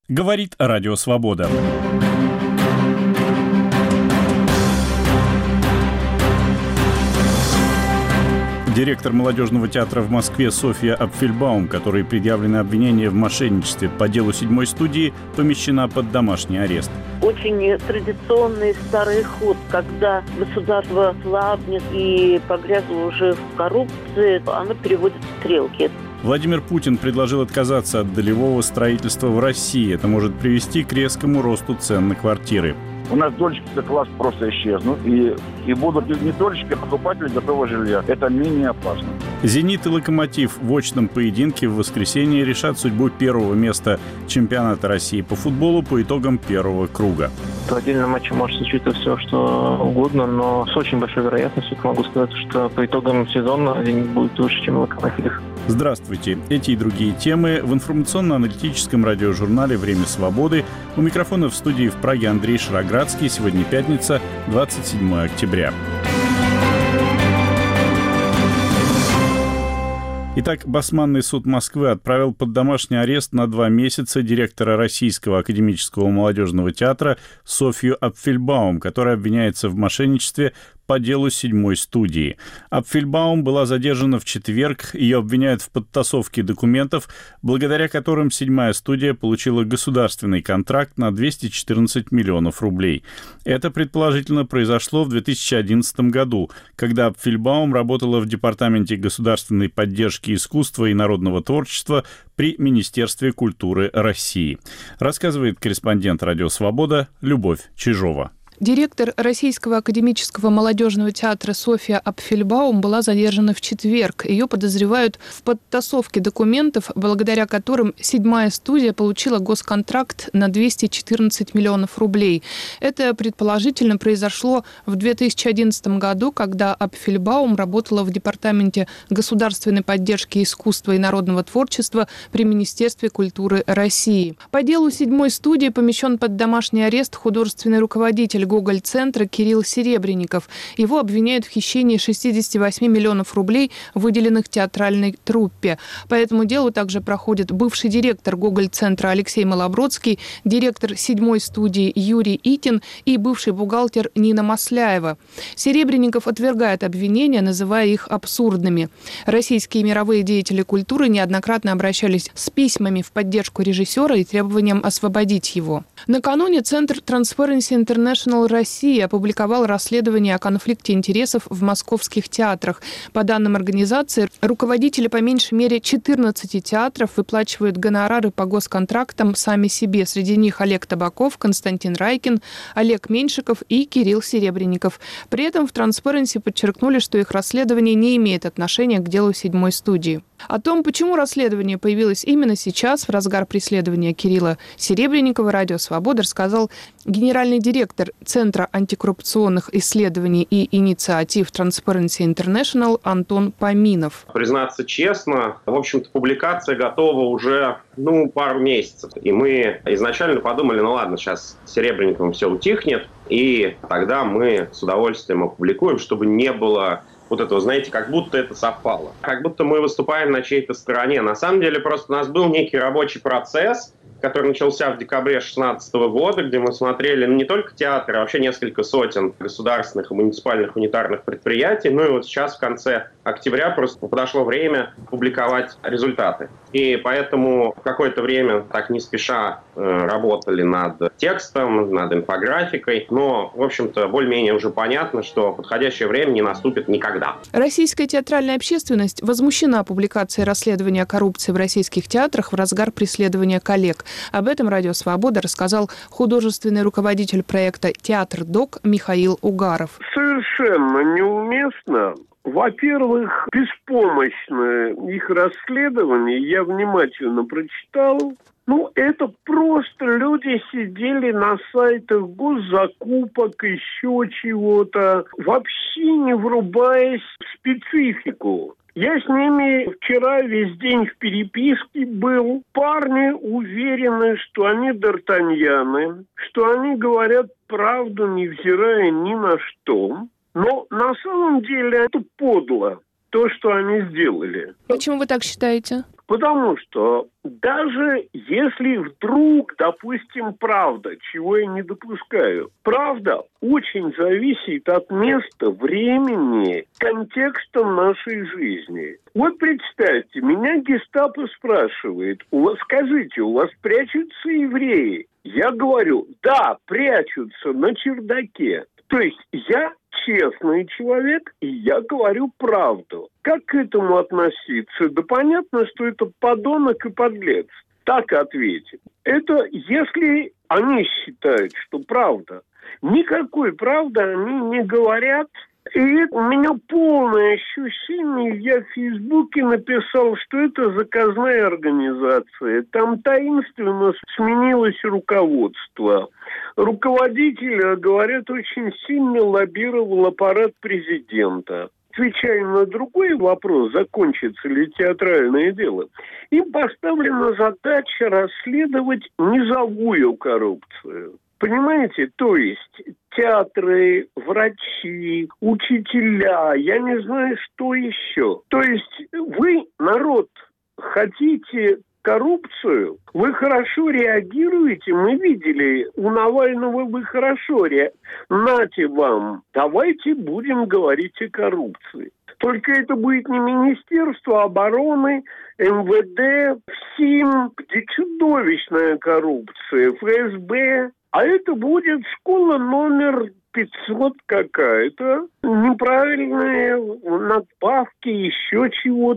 Говорит Радио Свобода. Директор молодежного театра в Москве Софья Апфельбаум, которой предъявлены обвинения в мошенничестве по делу 7-й студии, помещена под домашний арест. Очень традиционный старый ход, когда государство слабнет и погрязло уже в коррупции, оно переводит стрелки. Владимир Путин предложил отказаться от долевого строительства в России. Это может привести к резкому росту цен на квартиры. У нас дольщики класс просто исчезнут, и будут не дольщики, а покупатели готового жилья. Это менее опасно. «Зенит» и «Локомотив» в очном поединке в воскресенье решат судьбу первого места чемпионата России по футболу по итогам первого круга. В отдельном матче может случиться все, что угодно, но с очень большой вероятностью могу сказать, что по итогам сезона «Зенит» будет лучше, чем «Локомотив». Здравствуйте. Эти и другие темы в информационно-аналитическом радиожурнале «Время свободы». У микрофона в студии в Праге Андрей Шароградский. Сегодня пятница, 27 октября. Итак, Басманный суд Москвы отправил под домашний арест на 2 месяца директора Российского академического молодежного театра Софью Апфельбаум, которая обвиняется в мошенничестве по делу 7-й студии. Апфельбаум была задержана в четверг. Ее обвиняют в подтасовке документов, благодаря которым 7-я студия получила государственный контракт на 214 миллионов рублей. Это, предположительно, произошло в 2011 году, когда Апфельбаум работала в Департаменте государственной поддержки искусства и народного творчества при Министерстве культуры России. Рассказывает корреспондент «Радио Свобода» Любовь Чижова. Директор Российского академического молодежного театра Софья Апфельбаум была задержана в четверг. Ее подозревают в подтасовке документов, благодаря которым 7-я студия получила госконтракт на 214 миллионов рублей. Это предположительно произошло в 2011 году, когда Апфельбаум работала в Департаменте государственной поддержки искусства и народного творчества при Министерстве культуры России. По делу 7-й студии помещен под домашний арест художественный руководитель Гоголь-центра Кирилл Серебренников. Его обвиняют в хищении 68 миллионов рублей, выделенных театральной труппе. По этому делу также проходит бывший директор Гоголь-центра Алексей Малобродский, директор 7-й студии Юрий Итин и бывший бухгалтер Нина Масляева. Серебренников отвергает обвинения, называя их абсурдными. Российские и мировые деятели культуры неоднократно обращались с письмами в поддержку режиссера и требованием освободить его. Накануне Центр Transparency International Россия опубликовал расследование о конфликте интересов в московских театрах. По данным организации, руководители по меньшей мере 14 театров выплачивают гонорары по госконтрактам сами себе. Среди них Олег Табаков, Константин Райкин, Олег Меньшиков и Кирилл Серебренников. При этом в Transparency подчеркнули, что их расследование не имеет отношения к делу 7-й студии. О том, почему расследование появилось именно сейчас, в разгар преследования Кирилла Серебренникова, Радио Свобода рассказал генеральный директор Центра антикоррупционных исследований и инициатив Transparency International Антон Поминов. Признаться честно, в общем-то, публикация готова уже пару месяцев. И мы изначально подумали, ладно, сейчас с Серебренниковым все утихнет, и тогда мы с удовольствием опубликуем, чтобы не было вот этого, знаете, как будто это совпало. Как будто мы выступаем на чьей-то стороне. На самом деле просто у нас был некий рабочий процесс, который начался в декабре 2016 года, где мы смотрели не только театры, а вообще несколько сотен государственных и муниципальных унитарных предприятий. И вот сейчас в конце октября просто подошло время публиковать результаты. И поэтому какое-то время так не спеша работали над текстом, над инфографикой. Но, в общем-то, более-менее уже понятно, что подходящее время не наступит никогда. Российская театральная общественность возмущена публикацией расследования о коррупции в российских театрах в разгар преследования коллег. Об этом Радио Свобода рассказал художественный руководитель проекта «Театр-док» Михаил Угаров. Совершенно неуместно. Во-первых, беспомощное их расследование я внимательно прочитал. Это просто люди сидели на сайтах госзакупок, еще чего-то, вообще не врубаясь в специфику. Я с ними вчера весь день в переписке был. Парни уверены, что они д'Артаньяны, что они говорят правду, невзирая ни на что. Но на самом деле это подло, то, что они сделали. Почему вы так считаете? Потому что даже если вдруг, допустим, правда, чего я не допускаю, правда очень зависит от места, времени, контекста нашей жизни. Вот представьте, меня гестапо спрашивает, скажите, у вас прячутся евреи? Я говорю, да, прячутся на чердаке. То есть я честный человек, и я говорю правду. Как к этому относиться? Да понятно, что это подонок и подлец. Так ответим. Это если они считают, что правда. Никакой правды они не говорят. И у меня полное ощущение, я в Фейсбуке написал, что это заказная организация. Там таинственно сменилось руководство. Руководитель, говорят, очень сильно лоббировал аппарат президента. Отвечая на другой вопрос, закончится ли театральное дело, им поставлена задача расследовать низовую коррупцию. Понимаете? То есть театры, врачи, учителя, я не знаю, что еще. То есть вы, народ, хотите коррупцию, вы хорошо реагируете. Мы видели, у Навального вы хорошо нате вам, давайте будем говорить о коррупции. Только это будет не Министерство обороны, МВД, ФСИН, где чудовищная коррупция, ФСБ. А это будет школа номер 500 какая-то, неправильные надбавки, еще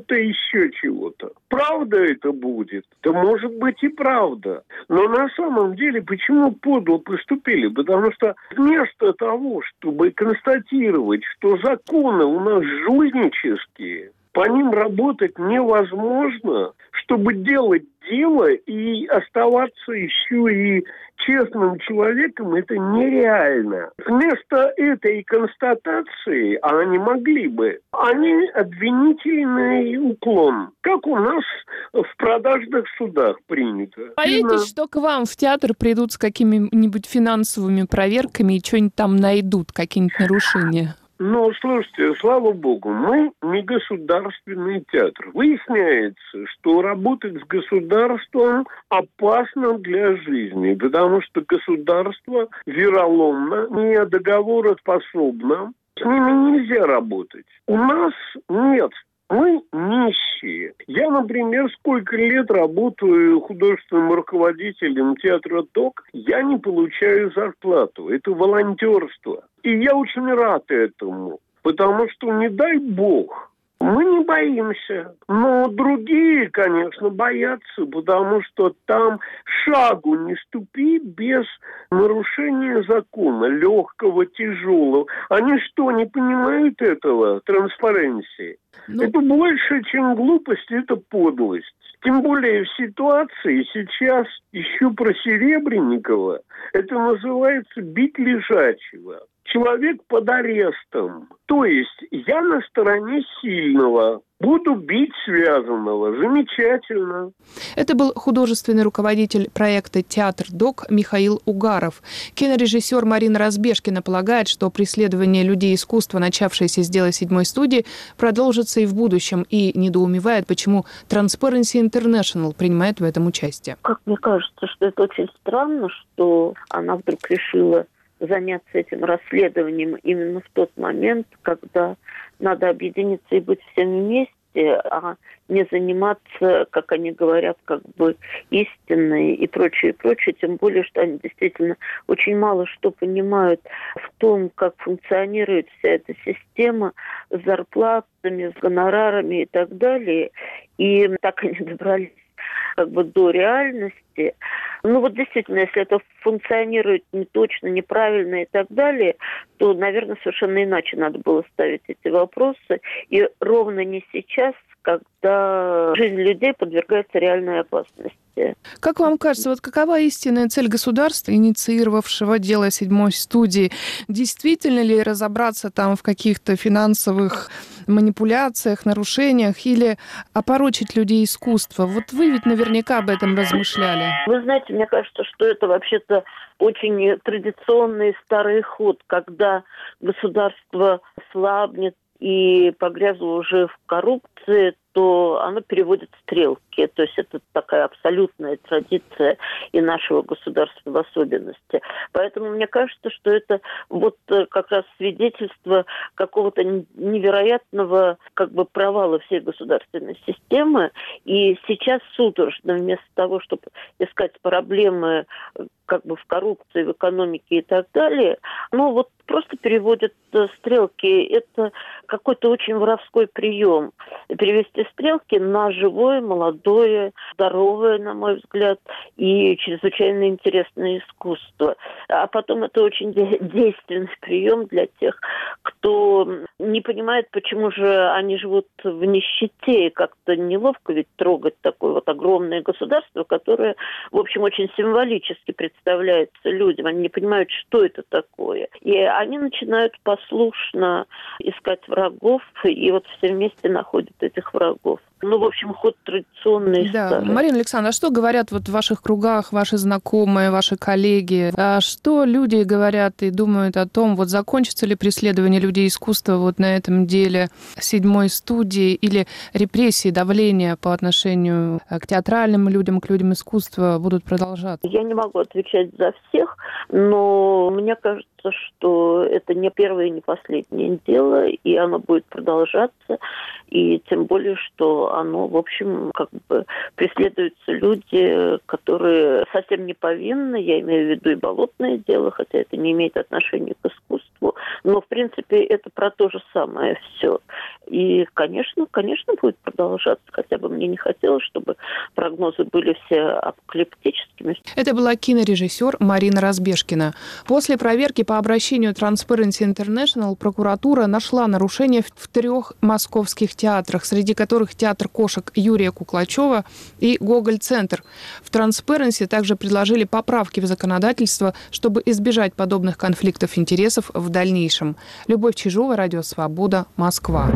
чего-то. Правда это будет? Да может быть и правда. Но на самом деле почему подло поступили? Потому что вместо того, чтобы констатировать, что законы у нас жульнические, по ним работать невозможно, чтобы делать дело и оставаться еще и честным человеком, это нереально. Вместо этой констатации, а они могли бы, они обвинительный уклон, как у нас в продажных судах принято. Боитесь, что к вам в театр придут с какими-нибудь финансовыми проверками и что-нибудь там найдут, какие-нибудь нарушения? Ну, слушайте, слава богу, мы не государственный театр. Выясняется, что работать с государством опасно для жизни, потому что государство вероломно, не договороспособно, с ними нельзя работать. У нас нет. Мы нищие. Я, например, сколько лет работаю художественным руководителем театра ТОК, я не получаю зарплату. Это волонтерство. И я очень рад этому, потому что, не дай бог, мы не боимся. Но другие, конечно, боятся, потому что там шагу не ступи без нарушения закона, легкого, тяжелого. Они что, не понимают этого, транспаренции? Это больше, чем глупость, это подлость. Тем более в ситуации сейчас еще про Серебренникова, это называется бить лежачего. Человек под арестом. То есть я на стороне сильного. Буду бить связанного. Замечательно. Это был художественный руководитель проекта «Театр ДОК» Михаил Угаров. Кинорежиссер Марина Разбежкина полагает, что преследование людей искусства, начавшееся с дела «Седьмой студии», продолжится и в будущем, и недоумевает, почему Transparency International принимает в этом участие. Как мне кажется, что это очень странно, что она вдруг решила заняться этим расследованием именно в тот момент, когда надо объединиться и быть всем вместе, а не заниматься, как они говорят, как бы истиной и прочее, тем более, что они действительно очень мало что понимают в том, как функционирует вся эта система с зарплатами, с гонорарами и так далее. И так они добрались как бы до реальности. Ну вот действительно, если это функционирует не точно, неправильно и так далее, то, наверное, совершенно иначе надо было ставить эти вопросы. И ровно не сейчас, когда жизнь людей подвергается реальной опасности. Как вам кажется, вот какова истинная цель государства, инициировавшего дело «Седьмой студии»? Действительно ли разобраться там в каких-то финансовых манипуляциях, нарушениях или опорочить людей искусства? Вот вы ведь наверняка об этом размышляли. Вы знаете, мне кажется, что это вообще-то очень традиционный старый ход, когда государство слабнет и погрязло уже в коррупции, что оно переводит стрелки. То есть это такая абсолютная традиция и нашего государства в особенности. Поэтому мне кажется, что это вот как раз свидетельство какого-то невероятного провала всей государственной системы. И сейчас судорожно, вместо того, чтобы искать проблемы в коррупции, в экономике и так далее, просто переводят стрелки. Это какой-то очень воровской прием. Перевести стрелки на живое, молодое, здоровое, на мой взгляд, и чрезвычайно интересное искусство. А потом это очень действенный прием для тех, кто не понимает, почему же они живут в нищете. И как-то неловко ведь трогать такое огромное государство, которое, в общем, очень символически представляется людям. Они не понимают, что это такое. И они начинают послушно искать врагов, и все вместе находят этих врагов. В общем, ход традиционный. Да, старый. Марина Александровна, а что говорят в ваших кругах ваши знакомые, ваши коллеги? А что люди говорят и думают о том, закончится ли преследование людей искусства на этом деле седьмой студии, или репрессии, давление по отношению к театральным людям, к людям искусства будут продолжаться? Я не могу отвечать за всех, но мне кажется, что это не первое и не последнее дело, и оно будет продолжаться, и тем более, что оно, в общем, преследуются люди, которые совсем не повинны, я имею в виду и болотное дело, хотя это не имеет отношения к искусству, но, в принципе, это про то же самое все. И, конечно, будет продолжаться, хотя бы мне не хотелось, чтобы прогнозы были все апокалиптическими. Это была кинорежиссер Марина Разбежкина. После проверки по обращению Transparency International прокуратура нашла нарушения в 3 московских театрах, среди которых театр кошек Юрия Куклачева и Гоголь-центр. В Transparency также предложили поправки в законодательство, чтобы избежать подобных конфликтов интересов в дальнейшем. Любовь Чижова, Радио Свобода, Москва.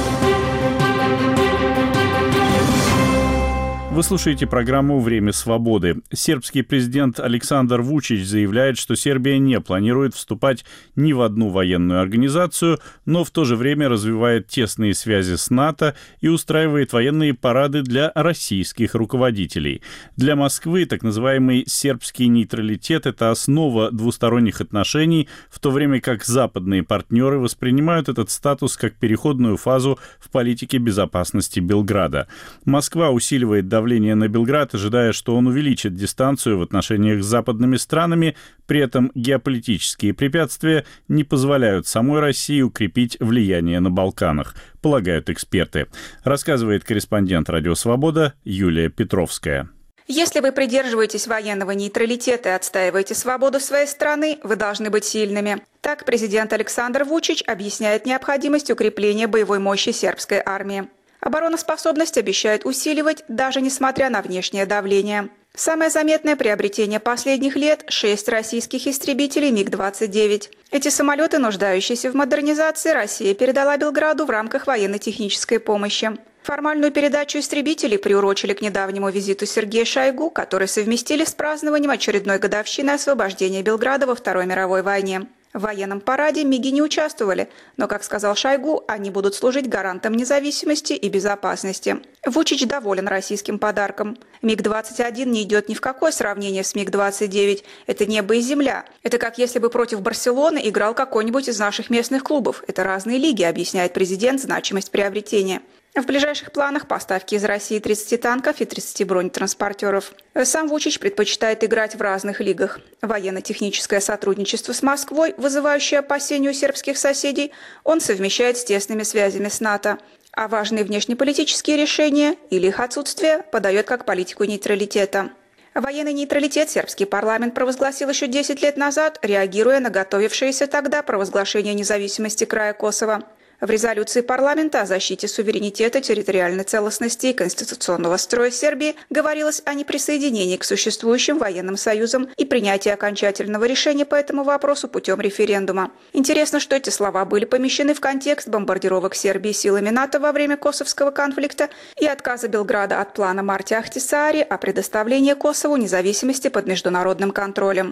Вы слушаете программу «Время свободы». Сербский президент Александр Вучич заявляет, что Сербия не планирует вступать ни в одну военную организацию, но в то же время развивает тесные связи с НАТО и устраивает военные парады для российских руководителей. Для Москвы так называемый сербский нейтралитет – это основа двусторонних отношений, в то время как западные партнеры воспринимают этот статус как переходную фазу в политике безопасности Белграда. Москва усиливает давление на Белград, ожидая, что он увеличит дистанцию в отношениях с западными странами. При этом геополитические препятствия не позволяют самой России укрепить влияние на Балканах, полагают эксперты. Рассказывает корреспондент «Радио Свобода» Юлия Петровская. Если вы придерживаетесь военного нейтралитета и отстаиваете свободу своей страны, вы должны быть сильными. Так президент Александр Вучич объясняет необходимость укрепления боевой мощи сербской армии. Обороноспособность обещают усиливать, даже несмотря на внешнее давление. Самое заметное приобретение последних лет – 6 российских истребителей МиГ-29. Эти самолеты, нуждающиеся в модернизации, Россия передала Белграду в рамках военно-технической помощи. Формальную передачу истребителей приурочили к недавнему визиту Сергея Шойгу, который совместили с празднованием очередной годовщины освобождения Белграда во Второй мировой войне. В военном параде МиГи не участвовали, но, как сказал Шойгу, они будут служить гарантом независимости и безопасности. Вучич доволен российским подарком. МиГ-21 не идет ни в какое сравнение с МиГ-29. Это небо и земля. Это как если бы против Барселоны играл какой-нибудь из наших местных клубов. Это разные лиги, объясняет президент значимость приобретения. В ближайших планах поставки из России 30 танков и 30 бронетранспортеров. Сам Вучич предпочитает играть в разных лигах. Военно-техническое сотрудничество с Москвой, вызывающее опасения у сербских соседей, он совмещает с тесными связями с НАТО. А важные внешнеполитические решения или их отсутствие подает как политику нейтралитета. Военный нейтралитет сербский парламент провозгласил еще 10 лет назад, реагируя на готовившееся тогда провозглашение независимости края Косово. В резолюции парламента о защите суверенитета, территориальной целостности и конституционного строя Сербии говорилось о неприсоединении к существующим военным союзам и принятии окончательного решения по этому вопросу путем референдума. Интересно, что эти слова были помещены в контекст бомбардировок Сербии силами НАТО во время косовского конфликта и отказа Белграда от плана Марти Ахтисаари о предоставлении Косову независимости под международным контролем.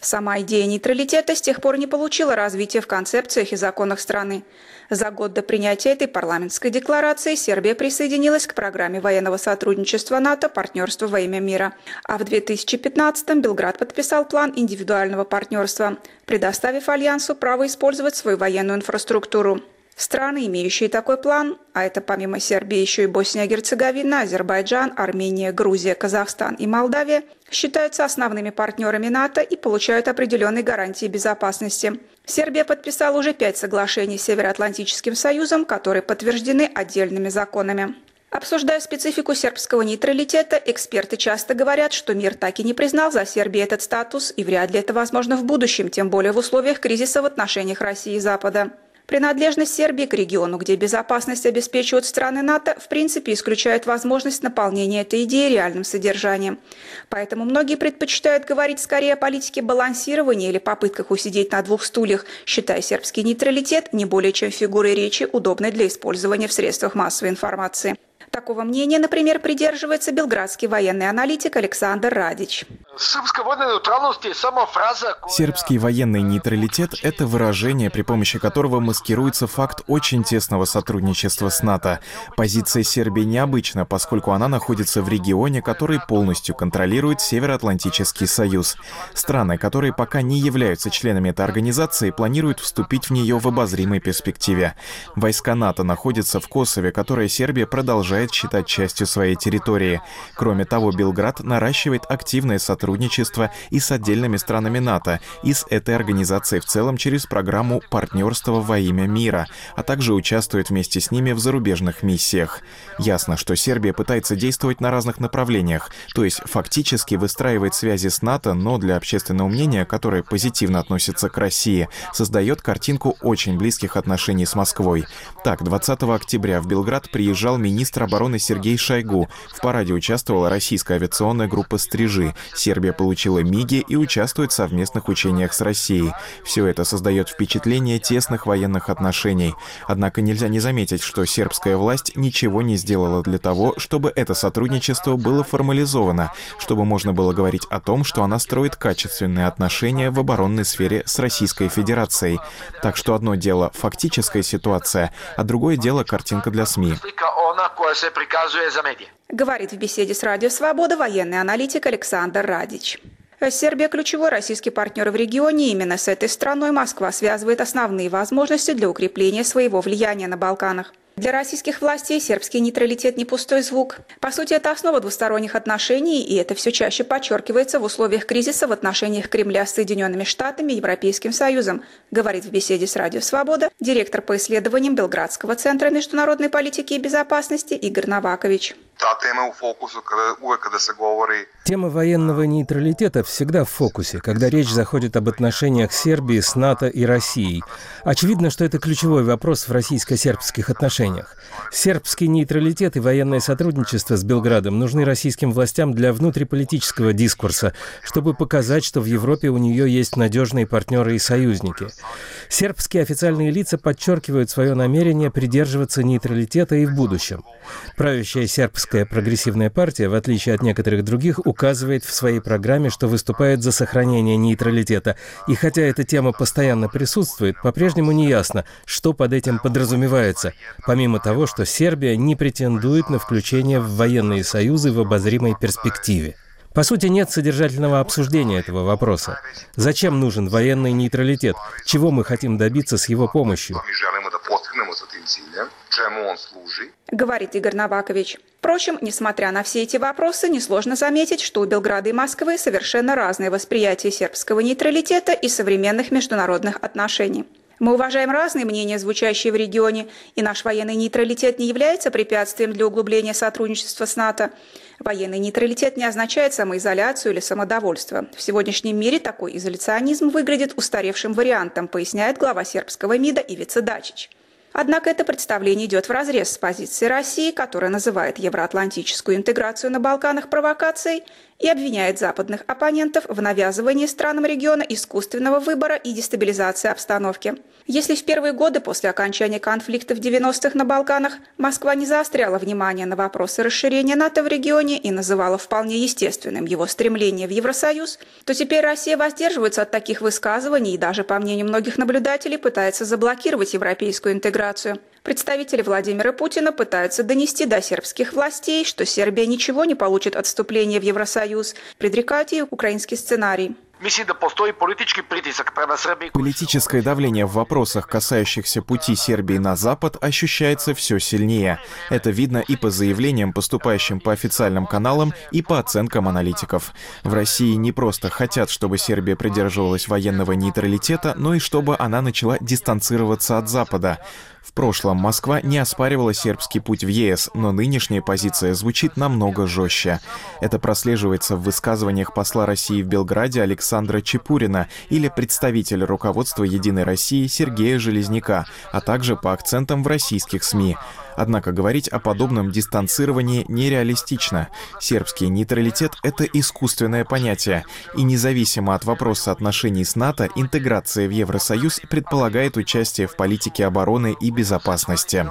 Сама идея нейтралитета с тех пор не получила развития в концепциях и законах страны. За год до принятия этой парламентской декларации Сербия присоединилась к программе военного сотрудничества НАТО «Партнерство во имя мира». А в 2015-м Белград подписал план индивидуального партнерства, предоставив Альянсу право использовать свою военную инфраструктуру. Страны, имеющие такой план, а это помимо Сербии еще и Босния и Герцеговина, Азербайджан, Армения, Грузия, Казахстан и Молдавия, считаются основными партнерами НАТО и получают определенные гарантии безопасности. Сербия подписала уже 5 соглашений с Североатлантическим союзом, которые подтверждены отдельными законами. Обсуждая специфику сербского нейтралитета, эксперты часто говорят, что мир так и не признал за Сербией этот статус, и вряд ли это возможно в будущем, тем более в условиях кризиса в отношениях России и Запада. Принадлежность Сербии к региону, где безопасность обеспечивают страны НАТО, в принципе исключает возможность наполнения этой идеи реальным содержанием. Поэтому многие предпочитают говорить скорее о политике балансирования или попытках усидеть на двух стульях, считая сербский нейтралитет не более чем фигурой речи, удобной для использования в средствах массовой информации. Такого мнения, например, придерживается белградский военный аналитик Александр Радич. Сербский военный нейтралитет – это выражение, при помощи которого маскируется факт очень тесного сотрудничества с НАТО. Позиция Сербии необычна, поскольку она находится в регионе, который полностью контролирует Североатлантический союз. Страны, которые пока не являются членами этой организации, планируют вступить в нее в обозримой перспективе. Войска НАТО находятся в Косове, которое Сербия продолжает считать частью своей территории. Кроме того, Белград наращивает активное сотрудничество и с отдельными странами НАТО, и с этой организацией в целом через программу «Партнерство во имя мира», а также участвует вместе с ними в зарубежных миссиях. Ясно, что Сербия пытается действовать на разных направлениях, то есть фактически выстраивает связи с НАТО, но для общественного мнения, которое позитивно относится к России, создает картинку очень близких отношений с Москвой. Так, 20 октября в Белград приезжал министр обороны Сергей Шойгу. В параде участвовала российская авиационная группа «Стрижи». Сербия получила МиГи и участвует в совместных учениях с Россией. Все это создает впечатление тесных военных отношений. Однако нельзя не заметить, что сербская власть ничего не сделала для того, чтобы это сотрудничество было формализовано, чтобы можно было говорить о том, что она строит качественные отношения в оборонной сфере с Российской Федерацией. Так что одно дело фактическая ситуация, а другое дело картинка для СМИ. Говорит в беседе с Радио Свобода военный аналитик Александр Радич. Сербия – ключевой российский партнер в регионе. Именно с этой страной Москва связывает основные возможности для укрепления своего влияния на Балканах. Для российских властей сербский нейтралитет не пустой звук. По сути, это основа двусторонних отношений, и это все чаще подчеркивается в условиях кризиса в отношениях Кремля с Соединенными Штатами и Европейским Союзом, говорит в беседе с Радио Свобода директор по исследованиям Белградского центра международной политики и безопасности Игорь Новакович. Тема военного нейтралитета всегда в фокусе, когда речь заходит об отношениях Сербии с НАТО и Россией. Очевидно, что это ключевой вопрос в российско-сербских отношениях. Сербский нейтралитет и военное сотрудничество с Белградом нужны российским властям для внутриполитического дискурса, чтобы показать, что в Европе у нее есть надежные партнеры и союзники. Сербские официальные лица подчеркивают свое намерение придерживаться нейтралитета и в будущем. Правящая сербская прогрессивная партия, в отличие от некоторых других, указывает в своей программе, что выступает за сохранение нейтралитета. И хотя эта тема постоянно присутствует, по-прежнему не ясно, что под этим подразумевается, помимо того, что Сербия не претендует на включение в военные союзы в обозримой перспективе. По сути, нет содержательного обсуждения этого вопроса. Зачем нужен военный нейтралитет? Чего мы хотим добиться с его помощью? Говорит Игорь Новакович. Впрочем, несмотря на все эти вопросы, несложно заметить, что у Белграда и Москвы совершенно разное восприятие сербского нейтралитета и современных международных отношений. Мы уважаем разные мнения, звучащие в регионе, и наш военный нейтралитет не является препятствием для углубления сотрудничества с НАТО. Военный нейтралитет не означает самоизоляцию или самодовольство. В сегодняшнем мире такой изоляционизм выглядит устаревшим вариантом, поясняет глава сербского МИДа Ивица Дачич. Однако это представление идет вразрез с позицией России, которая называет евроатлантическую интеграцию на Балканах провокацией, и обвиняет западных оппонентов в навязывании странам региона искусственного выбора и дестабилизации обстановки. Если в первые годы после окончания конфликта в 90-х на Балканах Москва не заостряла внимание на вопросы расширения НАТО в регионе и называла вполне естественным его стремление в Евросоюз, то теперь Россия воздерживается от таких высказываний и даже, по мнению многих наблюдателей, пытается заблокировать европейскую интеграцию. Представители Владимира Путина пытаются донести до сербских властей, что Сербия ничего не получит от вступления в Евросоюз, предрекают ей украинский сценарий. Политическое давление в вопросах, касающихся пути Сербии на Запад, ощущается все сильнее. Это видно и по заявлениям, поступающим по официальным каналам, и по оценкам аналитиков. В России не просто хотят, чтобы Сербия придерживалась военного нейтралитета, но и чтобы она начала дистанцироваться от Запада. В прошлом Москва не оспаривала сербский путь в ЕС, но нынешняя позиция звучит намного жестче. Это прослеживается в высказываниях посла России в Белграде Александра Чепурина или представителя руководства «Единой России» Сергея Железняка, а также по акцентам в российских СМИ. Однако говорить о подобном дистанцировании нереалистично. Сербский нейтралитет — это искусственное понятие. И независимо от вопроса отношений с НАТО, интеграция в Евросоюз предполагает участие в политике обороны и безопасности.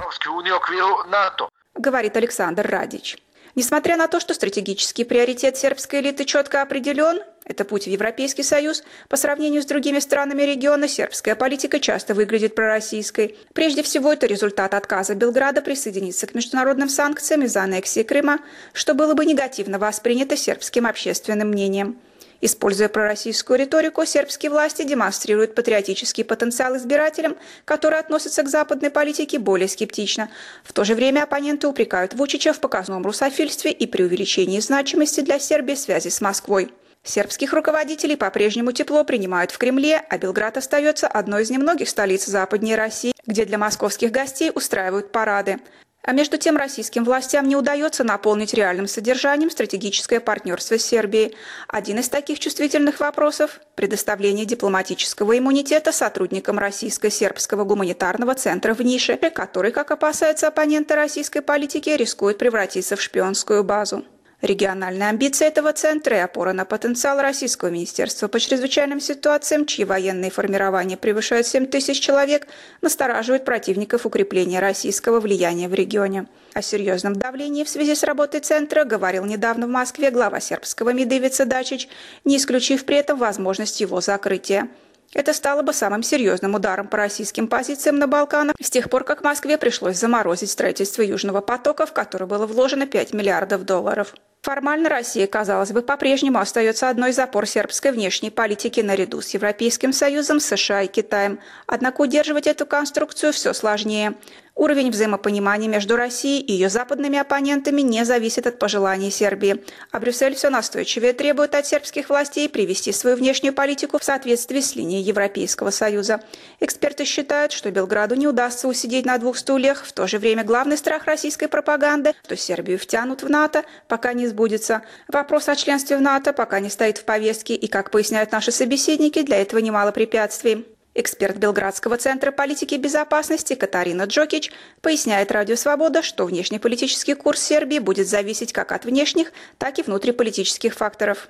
Говорит Александр Радич. Несмотря на то, что стратегический приоритет сербской элиты четко определен, это путь в Европейский Союз, по сравнению с другими странами региона сербская политика часто выглядит пророссийской. Прежде всего, это результат отказа Белграда присоединиться к международным санкциям из-за аннексии Крыма, что было бы негативно воспринято сербским общественным мнением. Используя пророссийскую риторику, сербские власти демонстрируют патриотический потенциал избирателям, которые относятся к западной политике более скептично. В то же время оппоненты упрекают Вучича в показном русофильстве и преувеличении значимости для Сербии связи с Москвой. Сербских руководителей по-прежнему тепло принимают в Кремле, а Белград остается одной из немногих столиц западней России, где для московских гостей устраивают парады. А между тем российским властям не удается наполнить реальным содержанием стратегическое партнерство с Сербией. Один из таких чувствительных вопросов – предоставление дипломатического иммунитета сотрудникам Российско-сербского гуманитарного центра в Нише, который, как опасаются оппоненты российской политики, рискует превратиться в шпионскую базу. Региональная амбиция этого центра и опора на потенциал Российского министерства по чрезвычайным ситуациям, чьи военные формирования превышают 7 тысяч человек, настораживают противников укрепления российского влияния в регионе. О серьезном давлении в связи с работой центра говорил недавно в Москве глава сербского МИДа Ивица Дачич, не исключив при этом возможность его закрытия. Это стало бы самым серьезным ударом по российским позициям на Балканах с тех пор, как Москве пришлось заморозить строительство Южного потока, в который было вложено $5 миллиардов. Формально Россия, казалось бы, по-прежнему остается одной из опор сербской внешней политики наряду с Европейским Союзом, США и Китаем. Однако удерживать эту конструкцию все сложнее. Уровень взаимопонимания между Россией и ее западными оппонентами не зависит от пожеланий Сербии. А Брюссель все настойчивее требует от сербских властей привести свою внешнюю политику в соответствии с линией Европейского Союза. Эксперты считают, что Белграду не удастся усидеть на двух стульях. В то же время главный страх российской пропаганды, что Сербию втянут в НАТО, пока не сбудется. Вопрос о членстве в НАТО пока не стоит в повестке, и, как поясняют наши собеседники, для этого немало препятствий. Эксперт Белградского центра политики и безопасности Катарина Джокич поясняет Радио Свобода, что внешнеполитический курс Сербии будет зависеть как от внешних, так и внутриполитических факторов.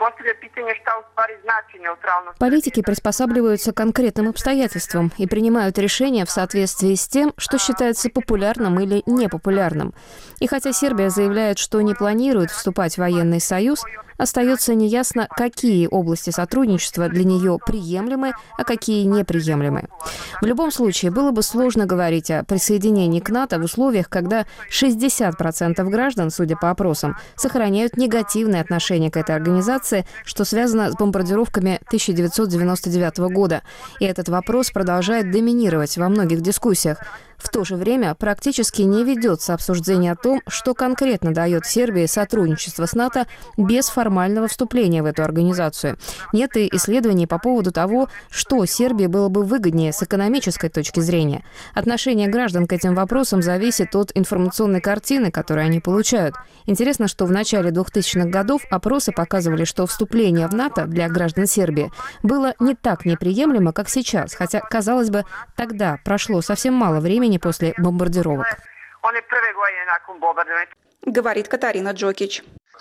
Политики приспосабливаются к конкретным обстоятельствам и принимают решения в соответствии с тем, что считается популярным или непопулярным. И хотя Сербия заявляет, что не планирует вступать в военный союз, остается неясно, какие области сотрудничества для нее приемлемы, а какие неприемлемы. В любом случае, было бы сложно говорить о присоединении к НАТО в условиях, когда 60% граждан, судя по опросам, сохраняют негативное отношение к этой организации, что связано с бомбардировками 1999 года. И этот вопрос продолжает доминировать во многих дискуссиях. В то же время практически не ведется обсуждение о том, что конкретно дает Сербии сотрудничество с НАТО без формального вступления в эту организацию. Нет и исследований по поводу того, что Сербии было бы выгоднее с экономической точки зрения. Отношение граждан к этим вопросам зависит от информационной картины, которую они получают. Интересно, что в начале 2000-х годов опросы показывали, что вступление в НАТО для граждан Сербии было не так неприемлемо, как сейчас, хотя, казалось бы, тогда прошло совсем мало времени после бомбардировок. Говорит Катарина Джокич.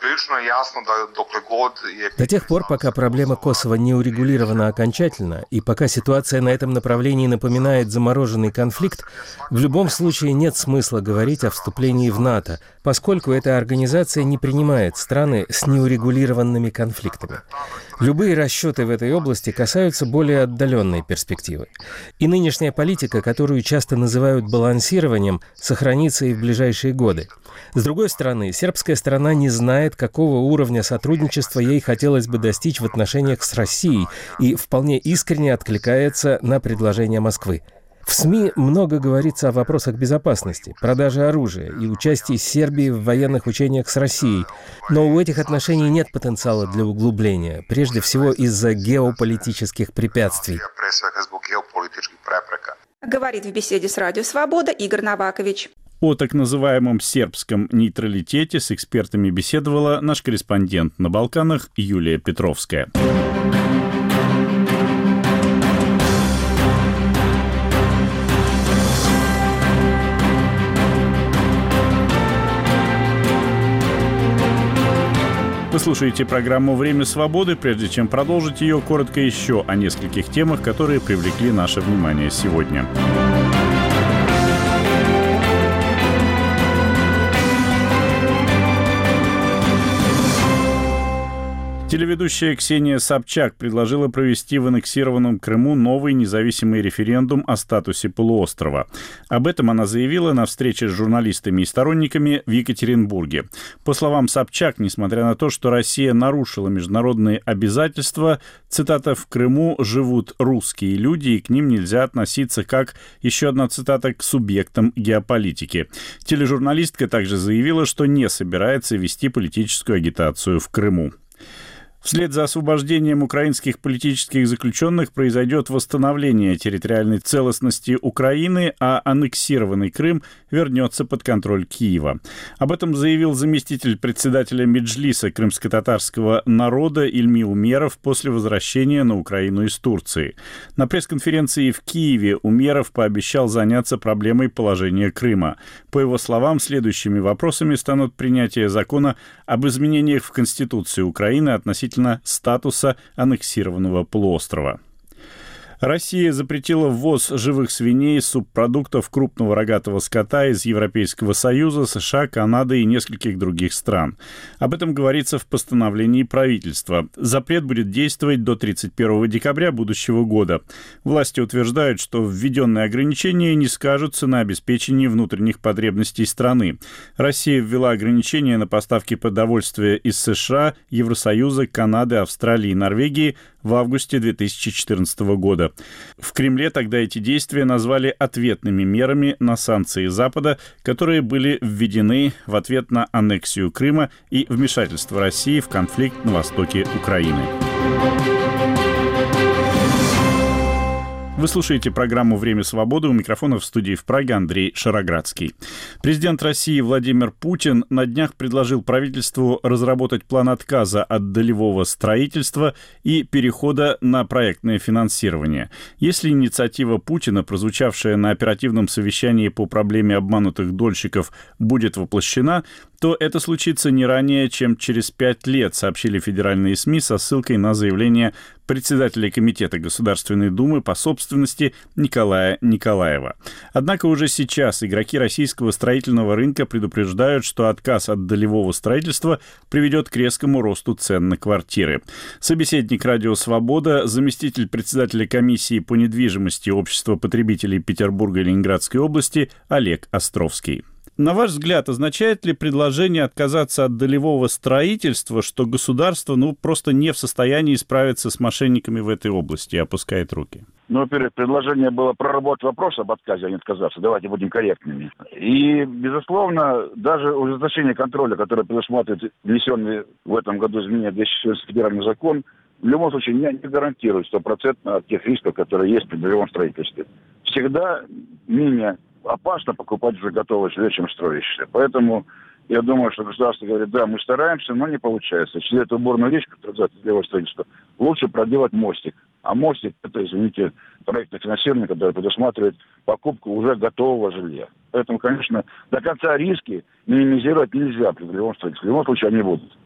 До тех пор, пока проблема Косово не урегулирована окончательно, и пока ситуация на этом направлении напоминает замороженный конфликт, в любом случае нет смысла говорить о вступлении в НАТО, поскольку эта организация не принимает страны с неурегулированными конфликтами. Любые расчеты в этой области касаются более отдаленной перспективы. И нынешняя политика, которую часто называют балансированием, сохранится и в ближайшие годы. С другой стороны, сербская сторона не знает, какого уровня сотрудничества ей хотелось бы достичь в отношениях с Россией, и вполне искренне откликается на предложения Москвы. В СМИ много говорится о вопросах безопасности, продаже оружия и участии Сербии в военных учениях с Россией. Но у этих отношений нет потенциала для углубления, прежде всего из-за геополитических препятствий. Говорит в беседе с Радио Свобода Игорь Новакович. О так называемом сербском нейтралитете с экспертами беседовала наш корреспондент на Балканах Юлия Петровская. Вы слушаете программу «Время свободы». Прежде чем продолжить ее, коротко еще о нескольких темах, которые привлекли наше внимание сегодня. Телеведущая Ксения Собчак предложила провести в аннексированном Крыму новый независимый референдум о статусе полуострова. Об этом она заявила на встрече с журналистами и сторонниками в Екатеринбурге. По словам Собчак, несмотря на то, что Россия нарушила международные обязательства, цитата, «в Крыму живут русские люди, и к ним нельзя относиться как, еще одна цитата, к субъектам геополитики». Тележурналистка также заявила, что не собирается вести политическую агитацию в Крыму. Вслед за освобождением украинских политических заключенных произойдет восстановление территориальной целостности Украины, а аннексированный Крым вернется под контроль Киева. Об этом заявил заместитель председателя Меджлиса крымско-татарского народа Ильми Умеров после возвращения на Украину из Турции. На пресс-конференции в Киеве Умеров пообещал заняться проблемой положения Крыма. По его словам, следующими вопросами станут принятие закона об изменениях в Конституции Украины относительно статуса аннексированного полуострова. Россия запретила ввоз живых свиней, субпродуктов крупного рогатого скота из Европейского Союза, США, Канады и нескольких других стран. Об этом говорится в постановлении правительства. Запрет будет действовать до 31 декабря будущего года. Власти утверждают, что введенные ограничения не скажутся на обеспечении внутренних потребностей страны. Россия ввела ограничения на поставки продовольствия из США, Евросоюза, Канады, Австралии и Норвегии в августе 2014 года. В Кремле тогда эти действия назвали ответными мерами на санкции Запада, которые были введены в ответ на аннексию Крыма и вмешательство России в конфликт на востоке Украины. Вы слушаете программу «Время свободы». У микрофона в студии в Праге Андрей Шароградский. Президент России Владимир Путин на днях предложил правительству разработать план отказа от долевого строительства и перехода на проектное финансирование. Если инициатива Путина, прозвучавшая на оперативном совещании по проблеме обманутых дольщиков, будет воплощена, то это случится не ранее, чем через 5 лет, сообщили федеральные СМИ со ссылкой на заявление председателя Комитета Государственной Думы по собственности Николая Николаева. Однако уже сейчас игроки российского строительного рынка предупреждают, что отказ от долевого строительства приведет к резкому росту цен на квартиры. Собеседник «Радио Свобода», заместитель председателя комиссии по недвижимости Общества потребителей Петербурга и Ленинградской области Олег Островский. На ваш взгляд, означает ли предложение отказаться от долевого строительства, что государство просто не в состоянии справиться с мошенниками в этой области и опускает руки? Во-первых, предложение было проработать вопрос об отказе, а не отказаться. Давайте будем корректными. И, безусловно, даже ужесточение контроля, которое предусматривает внесенный в этом году изменения в 2014 федеральный закон, в любом случае не гарантирует 100% от тех рисков, которые есть при долевом строительстве. Всегда менее опасно покупать уже готовое жилье, чем строящееся. Поэтому я думаю, что государство говорит, да, мы стараемся, но не получается. Через эту уборную речь, которая называется долевое строительство, лучше проделать мостик. А мостик – это, извините, проектное финансирование, которое предусматривает покупку уже готового жилья. Поэтому, конечно, до конца риски минимизировать нельзя при долевом строительстве. В любом случае они будут.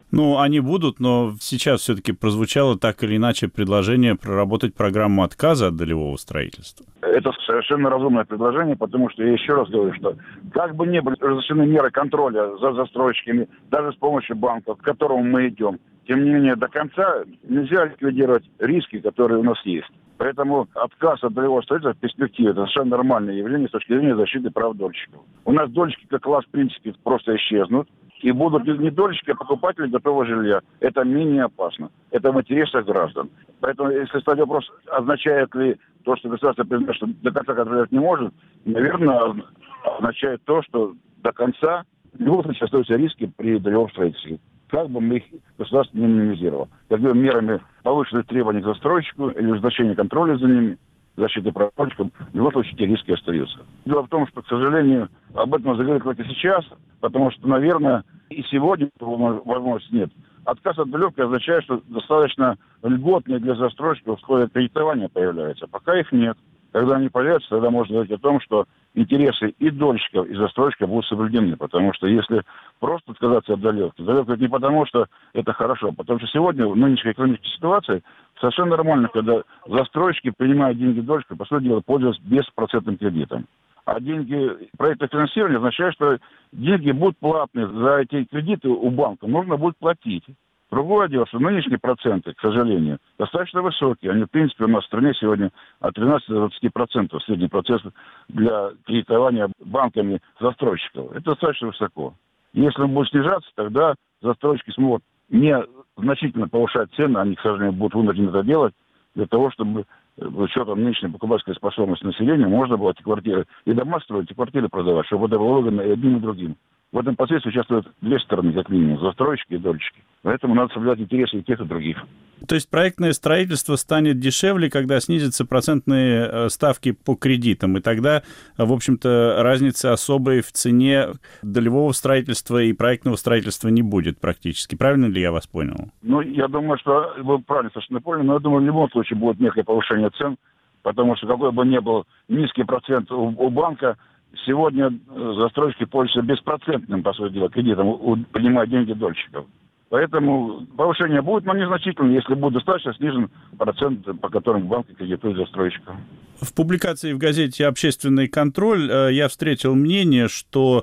Ну, они будут, но сейчас все-таки прозвучало так или иначе предложение проработать программу отказа от долевого строительства. Это совершенно разумное предложение, потому что я еще раз говорю, что как бы ни были разрешены меры контроля за застройщиками, даже с помощью банков, к которому мы идем, тем не менее до конца нельзя ликвидировать риски, которые у нас есть. Поэтому отказ от долевого строительства в перспективе – это совершенно нормальное явление с точки зрения защиты прав дольщиков. У нас дольщики как класс в принципе просто исчезнут. И будут не дольщики, а покупатели готового жилья. Это менее опасно. Это в интересах граждан. Поэтому, если стать вопрос, означает ли то, что государство признает, что до конца контролировать не может, наверное, означает то, что до конца в любом случае остаются риски при долевом строительстве. Как бы мы их государство не минимизировало. Я говорю, мерами повышенных требований к застройщику или ужесточения контроля за ними, защиты прав дольщиков, в любом случае эти риски остаются. Дело в том, что, к сожалению, об этом заговорить только сейчас, потому что, наверное, и сегодня возможности нет. Отказ от долевки означает, что достаточно льготные для застройщиков условия кредитования появляются. Пока их нет. Когда они появятся, тогда можно говорить о том, что интересы и дольщиков, и застройщиков будут соблюдены. Потому что если просто отказаться от долевки, долевка не потому, что это хорошо, потому что сегодня в нынешней экономической ситуации совершенно нормально, когда застройщики принимают деньги дольщиков, по сути дела, пользуются беспроцентным кредитом. А деньги проекта финансирования означают, что деньги будут платные. За эти кредиты у банка нужно будет платить. Другое дело, что нынешние проценты, к сожалению, достаточно высокие. Они, в принципе, у нас в стране сегодня от 13 до 20% средний процесс для кредитования банками застройщиков. Это достаточно высоко. Если он будет снижаться, тогда застройщики смогут не значительно повышать цены, они, к сожалению, будут вынуждены это делать, для того, чтобы с учетом нынешней покупательской способности населения можно было эти квартиры и дома строить, и квартиры продавать, чтобы это было выгодно и одним, и другим. В этом процессе участвуют две стороны, как минимум, застройщики и дольщики. Поэтому надо соблюдать интересы и тех, и других. То есть проектное строительство станет дешевле, когда снизятся процентные ставки по кредитам, и тогда, в общем-то, разницы особой в цене долевого строительства и проектного строительства не будет практически. Правильно ли я вас понял? Ну, я думаю, что вы правильно совершенно поняли, но я думаю, в любом случае будет некое повышение цен, потому что какой бы ни был низкий процент у банка, сегодня застройщики пользуются беспроцентным, по сути дела, кредитом, принимая деньги дольщиков. Поэтому повышение будет, но незначительно, если будет достаточно снижен процент, по которым банки кредитуют застройщиков. В публикации в газете «Общественный контроль» я встретил мнение, что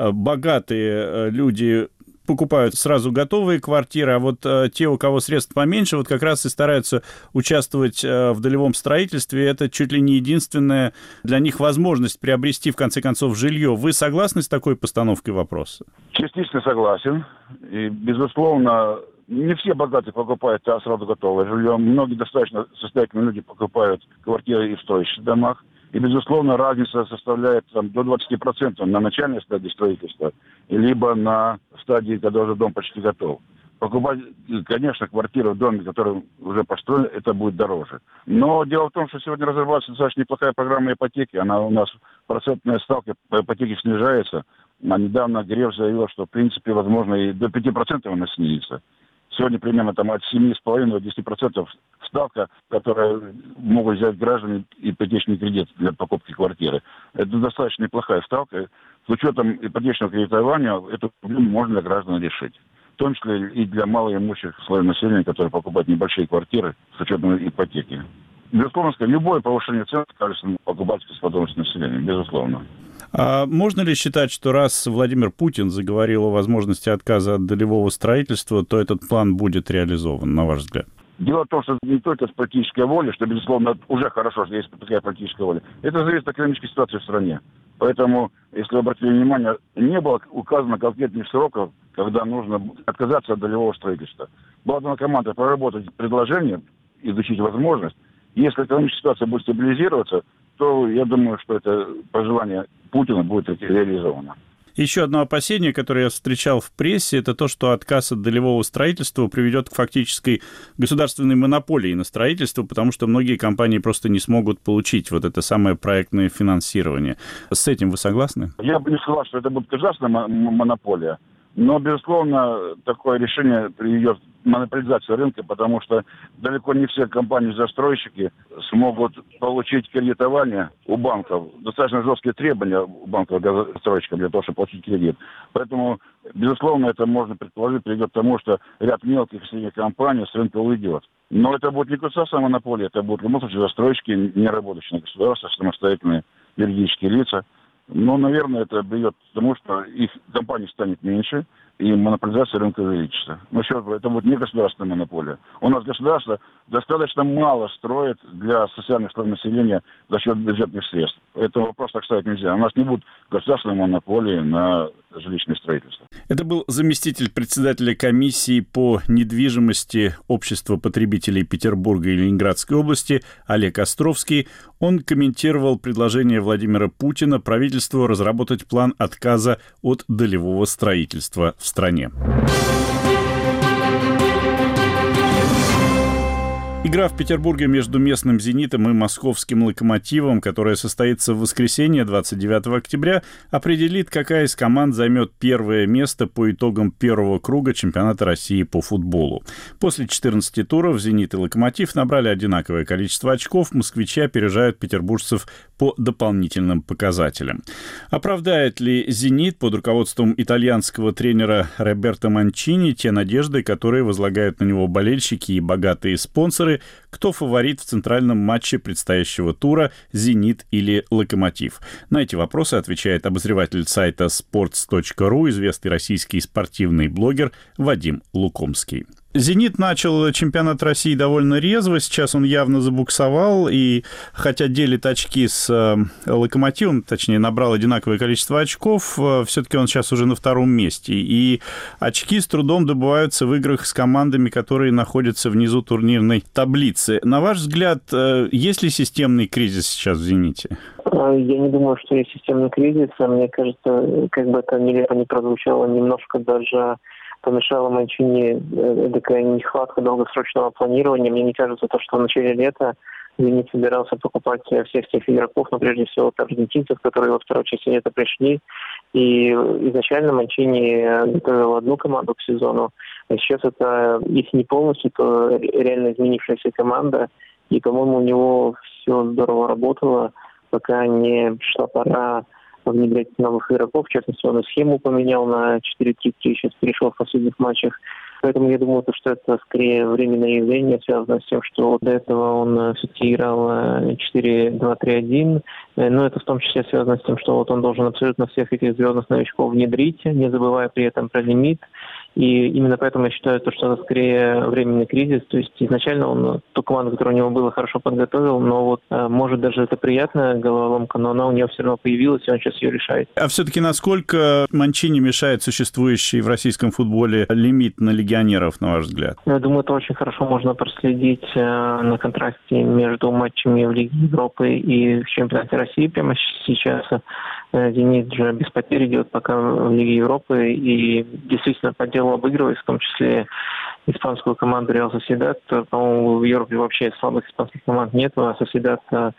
богатые люди покупают сразу готовые квартиры, а вот те, у кого средств поменьше, вот как раз и стараются участвовать в долевом строительстве. Это чуть ли не единственная для них возможность приобрести, в конце концов, жилье. Вы согласны с такой постановкой вопроса? Частично согласен. И, безусловно, не все богатые покупают сразу готовое жилье. Многие достаточно состоятельные люди покупают квартиры и в стоящих домах. И, безусловно, разница составляет до 20% на начальной стадии строительства, либо на стадии, когда уже дом почти готов. Покупать, конечно, квартиру в доме, который уже построен, это будет дороже. Но дело в том, что сегодня разрабатывается достаточно неплохая программа ипотеки. Она у нас, процентная ставка по ипотеке снижается. А недавно Греф заявил, что, в принципе, возможно, и до 5% она снизится. Сегодня примерно от 7,5% до 10% ставка, которую могут взять граждане ипотечный кредит для покупки квартиры. Это достаточно неплохая ставка. С учетом ипотечного кредитования эту проблему можно для граждан решить. В том числе и для малоимущих слоев населения, которые покупают небольшие квартиры с учетом ипотеки. Безусловно, любое повышение цен скажется на покупательской способности населения, безусловно. А можно ли считать, что раз Владимир Путин заговорил о возможности отказа от долевого строительства, то этот план будет реализован, на ваш взгляд? Дело в том, что не только с политической волей, что, безусловно, уже хорошо, что есть такая политическая воля. Это зависит от экономической ситуации в стране. Поэтому, если вы обратили внимание, не было указано конкретных сроков, когда нужно отказаться от долевого строительства. Была дана команда проработать предложение, изучить возможность. Если экономическая ситуация будет стабилизироваться, то я думаю, что это пожелание Путина будет реализовано. Еще одно опасение, которое я встречал в прессе, это то, что отказ от долевого строительства приведет к фактической государственной монополии на строительство, потому что многие компании просто не смогут получить вот это самое проектное финансирование. С этим вы согласны? Я бы не сказал, что это будет государственная монополия, Но, безусловно, такое решение приведет к монополизации рынка, потому что далеко не все компании-застройщики смогут получить кредитование у банков. Достаточно жесткие требования у банков застройщикам для того, чтобы получить кредит. Поэтому, безусловно, это можно предположить, приведет к тому, что ряд мелких и средних компаний с рынка уйдет. Но это будет не государственная монополия, это будут в любом случае застройщики, не работающие на государство, самостоятельные юридические лица. Но, наверное, это приведет к тому, что их компаний станет меньше, и монополизация рынка увеличится. Но еще раз говорю, это будет не государственная монополия. У нас государство достаточно мало строит для социальных слоев населения за счет бюджетных средств. Этого вопрос так ставить нельзя. У нас не будет государственной монополии на жилищное строительство. Это был заместитель председателя комиссии по недвижимости Общества потребителей Петербурга и Ленинградской области Олег Островский. Он комментировал предложение Владимира Путина правительству разработать план отказа от долевого строительства в стране. Игра в Петербурге между местным «Зенитом» и московским «Локомотивом», которая состоится в воскресенье, 29 октября, определит, какая из команд займет первое место по итогам первого круга чемпионата России по футболу. После 14 туров «Зенит» и «Локомотив» набрали одинаковое количество очков. Москвичи опережают петербуржцев по дополнительным показателям. Оправдает ли «Зенит» под руководством итальянского тренера Роберто Манчини те надежды, которые возлагают на него болельщики и богатые спонсоры? Кто фаворит в центральном матче предстоящего тура «Зенит» или «Локомотив»? На эти вопросы отвечает обозреватель сайта sports.ru, известный российский спортивный блогер Вадим Лукомский. «Зенит» начал чемпионат России довольно резво, сейчас он явно забуксовал, и хотя делит очки с «Локомотивом», точнее, набрал одинаковое количество очков, все-таки он сейчас уже на втором месте, и очки с трудом добываются в играх с командами, которые находятся внизу турнирной таблицы. На ваш взгляд, есть ли системный кризис сейчас в «Зените»? Я не думаю, что есть системный кризис. Мне кажется, как бы это нелепо не прозвучало, немножко даже помешала Манчини такая нехватка долгосрочного планирования. Мне не кажется, что в начале лета «Зенит» собирался покупать всех тех игроков, но прежде всего аргентинцев, которые во второй части лета пришли. И изначально Манчини готовил одну команду к сезону, а сейчас это, если не полностью, то реально изменившаяся команда. И, по-моему, у него все здорово работало, пока не пришла пора внедрять новых игроков. В частности, он и схему поменял на 4-3-3, сейчас перешел в последних матчах. Поэтому я думаю, что это скорее временное явление, связанное с тем, что до этого он все-таки играл 4-2-3-1. Но это в том числе связано с тем, что вот он должен абсолютно всех этих звездных новичков внедрить, не забывая при этом про лимит. И именно поэтому я считаю, что это скорее временный кризис. То есть изначально он ту команду, которая у него была, хорошо подготовил, но вот может даже это приятная головоломка, но она у него все равно появилась, и он сейчас ее решает. А все-таки насколько Манчини мешает существующий в российском футболе лимит на легионеров, на ваш взгляд? Я думаю, это очень хорошо можно проследить на контрасте между матчами в Лиге Европы и в чемпионате России прямо сейчас. «Зенит» же без потерь идет пока в Лиге Европы и действительно по делу обыгрывает, в том числе испанскую команду «Реал Сосьедад». По-моему, в Европе вообще слабых испанских команд нет, а «Сосьедад»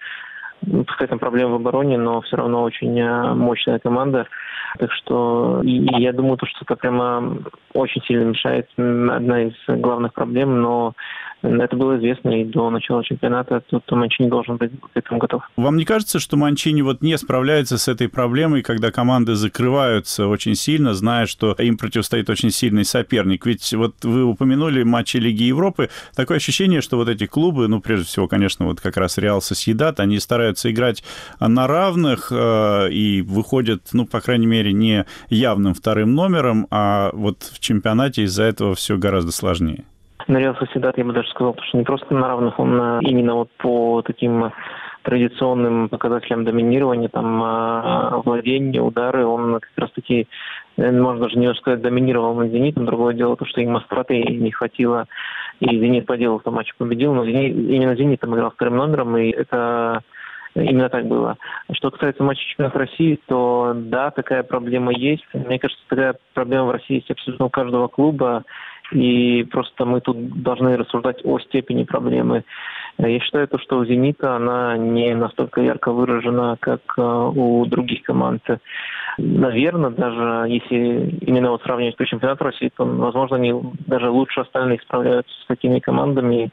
пускай там проблемы в обороне, но все равно очень мощная команда. Так что и я думаю, что это прямо очень сильно мешает, одна из главных проблем, но это было известно и до начала чемпионата. Тут Манчини должен быть к этому готов. Вам не кажется, что Манчини вот не справляется с этой проблемой, когда команды закрываются очень сильно, зная, что им противостоит очень сильный соперник? Ведь вот вы упомянули матчи Лиги Европы. Такое ощущение, что вот эти клубы, прежде всего, конечно, вот как раз Реал Сосьедад, они стараются играть на равных и выходят, по крайней мере, не явным вторым номером, а вот в чемпионате из-за этого все гораздо сложнее. На Реал Сосьедад я бы даже сказал, что не просто на равных, он именно вот по таким традиционным показателям доминирования, там владения, удары, он как раз таки, можно даже не сказать, доминировал над «Зенитом». Другое дело, что им остроты не хватило, и «Зенит» по делу в том матче победил, но именно «Зенит» там играл вторым номером, и это именно так было. Что касается матча чемпионата России, то да, такая проблема есть. Мне кажется, такая проблема в России есть абсолютно у каждого клуба. И просто мы тут должны рассуждать о степени проблемы. Я считаю, что у «Зенита» она не настолько ярко выражена, как у других команд. Наверное, даже если именно вот сравнивать по чемпионату России, то, возможно, они даже лучше остальных справляются с такими командами.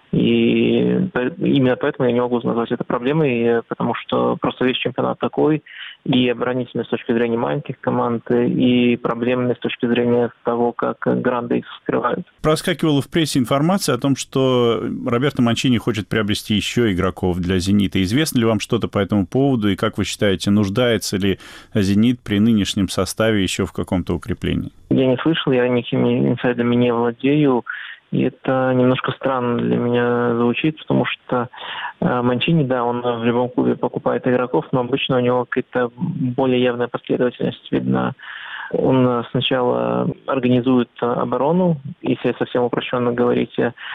И именно поэтому я не могу назвать это проблемой, потому что просто весь чемпионат такой, и оборонительный с точки зрения маленьких команд, и проблемный с точки зрения того, как гранды их скрывают. Проскакивала в прессе информация о том, что Роберто Манчини хочет приобрести еще игроков для «Зенита». Известно ли вам что-то по этому поводу, и как вы считаете, нуждается ли «Зенит» при нынешнем составе еще в каком-то укреплении? Я не слышал, я никакими инсайдами не владею. И это немножко странно для меня звучит, потому что Манчини, да, он в любом клубе покупает игроков, но обычно у него какая-то более явная последовательность видна. Он сначала организует оборону, если совсем упрощенно говорить,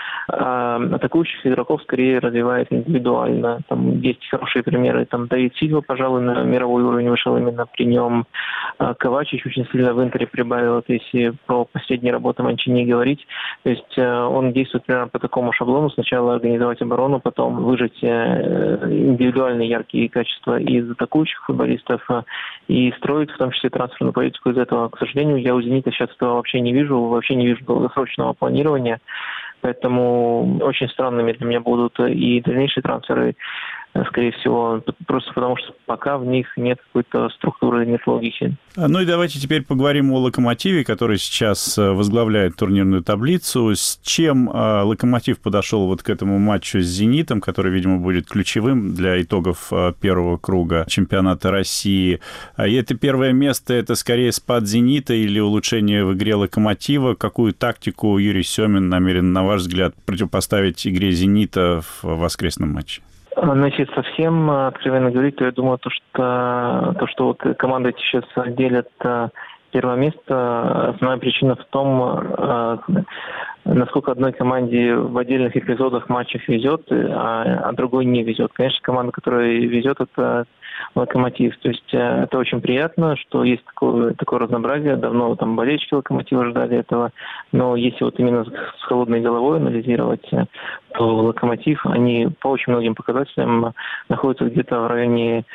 а атакующих игроков скорее развивает индивидуально. Там есть хорошие примеры. Там Давид Сильва, пожалуй, на мировой уровень вышел именно при нем. Ковачич очень сильно в Интере прибавил, если про последние работы Манчини говорить. То есть он действует примерно по такому шаблону. Сначала организовать оборону, потом выжать индивидуальные яркие качества из атакующих футболистов и строить в том числе трансферную политику из этого. К сожалению, я у «Зенита» сейчас этого вообще не вижу долгосрочного планирования, поэтому очень странными для меня будут и дальнейшие трансферы, скорее всего, просто потому что пока в них нет какой-то структуры, нет логики. Ну и давайте теперь поговорим о «Локомотиве», который сейчас возглавляет турнирную таблицу. С чем «Локомотив» подошел вот к этому матчу с «Зенитом», который, видимо, будет ключевым для итогов первого круга чемпионата России? И это первое место, это скорее спад «Зенита» или улучшение в игре «Локомотива»? Какую тактику Юрий Семин намерен, на ваш взгляд, противопоставить игре «Зенита» в воскресном матче? Ну, если совсем откровенно говорить, то я думаю, что вот команды сейчас делят первое место. Основная причина в том, насколько одной команде в отдельных эпизодах матчах везет, а другой не везет. Конечно, команда, которая везет, это «Локомотив». То есть это очень приятно, что есть такое разнообразие. Давно там болельщики «Локомотива» ждали этого. Но если вот именно с холодной головой анализировать, то «Локомотив», они по очень многим показателям находятся где-то в районе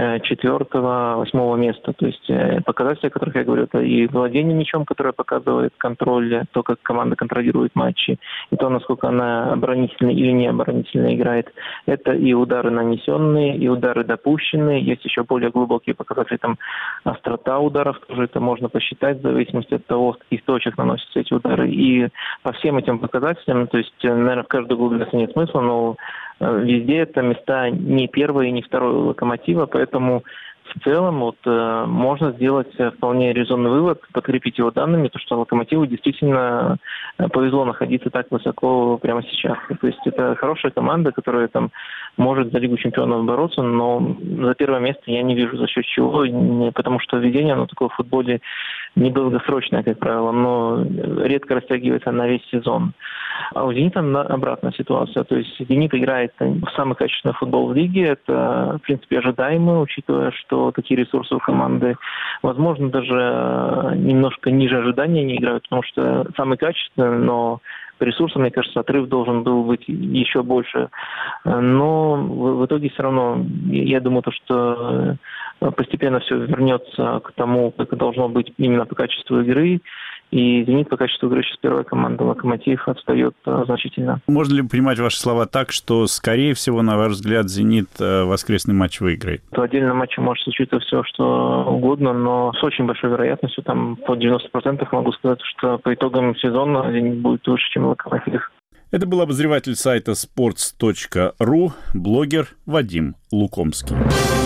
4-8 места. То есть показатели, о которых я говорю, это и владение мячом, которое показывает контроль, то, как команда контролирует матчи, и то, насколько она оборонительно или не оборонительно играет. Это и удары нанесенные, и удары допущенные. Есть еще более глубокие показатели, там острота ударов, тоже это можно посчитать в зависимости от того, с каких точек наносятся эти удары. И по всем этим показателям, то есть, наверное, в каждую глубину нет смысла, но везде это места не первое и не второе у «Локомотива», поэтому в целом вот можно сделать вполне резонный вывод, подкрепить его данными, то что «Локомотиву» действительно повезло находиться так высоко прямо сейчас. То есть это хорошая команда, которая там может за Лигу чемпионов бороться, но за первое место я не вижу за счет чего, потому что везение, оно такое в футболе недолгосрочное, как правило, но редко растягивается на весь сезон. А у «Зенита» обратная ситуация. То есть «Зенит» играет в самый качественный футбол в лиге. Это, в принципе, ожидаемо, учитывая, что такие ресурсы у команды, возможно, даже немножко ниже ожидания они играют, потому что самый качественный, но по ресурсам, мне кажется, отрыв должен был быть еще больше. Но в итоге все равно, я думаю, что постепенно все вернется к тому, как должно быть именно по качеству игры. И «Зенит» по качеству игры сейчас первая команда, «Локомотив» отстает значительно. Можно ли понимать ваши слова так, что, скорее всего, на ваш взгляд, «Зенит» воскресный матч выиграет? В отдельном матче может случиться все, что угодно, но с очень большой вероятностью, там по 90% могу сказать, что по итогам сезона «Зенит» будет лучше, чем «Локомотив». Это был обозреватель сайта sports.ru, блогер Вадим Лукомский.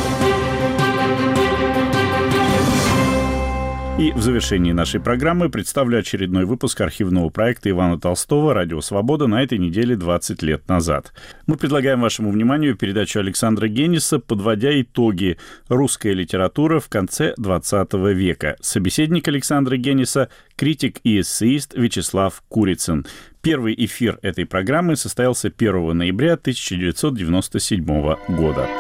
И в завершении нашей программы представлю очередной выпуск архивного проекта Ивана Толстого «Радио Свобода» на этой неделе 20 лет назад. Мы предлагаем вашему вниманию передачу Александра Генниса «Подводя итоги. Русская литература в конце XX века». Собеседник Александра Генниса – критик и эссеист Вячеслав Курицын. Первый эфир этой программы состоялся 1 ноября 1997 года.